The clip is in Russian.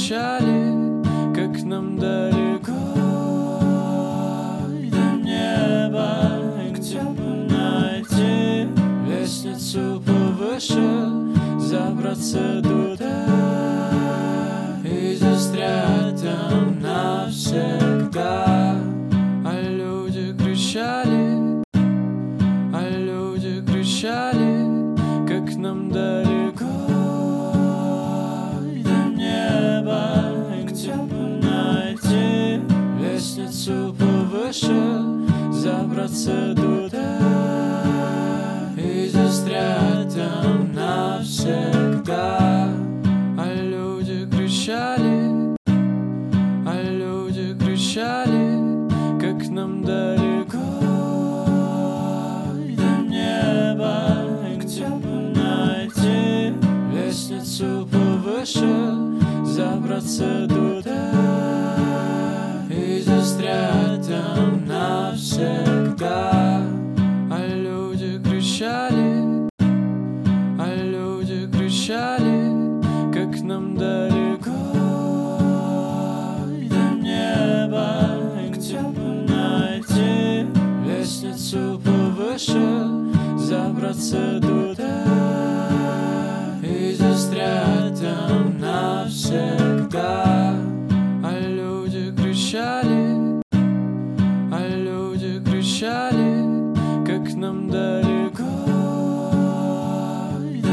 кричали, как нам далеко до неба, где бы найти лестницу повыше, забраться туда и застрять там навсегда. А люди кричали, как нам далеко до неба, где бы найти лестницу повыше, забраться туда и застрять там навсегда. А люди кричали, как нам далеко до неба, где бы найти лестницу повыше, забраться туда и застрять там навсегда. А люди кричали, как нам далеко до неба, где бы найти лестницу повыше, забраться туда